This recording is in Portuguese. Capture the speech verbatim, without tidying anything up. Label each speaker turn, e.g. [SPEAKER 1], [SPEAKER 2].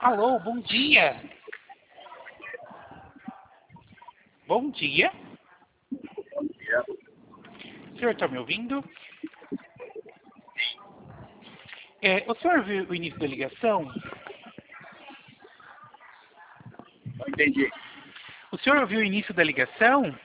[SPEAKER 1] Alô, bom dia. Bom dia.
[SPEAKER 2] Bom dia.
[SPEAKER 1] O senhor está me ouvindo? É, o senhor viu o início da ligação?
[SPEAKER 2] Não entendi.
[SPEAKER 1] O senhor ouviu o início da ligação?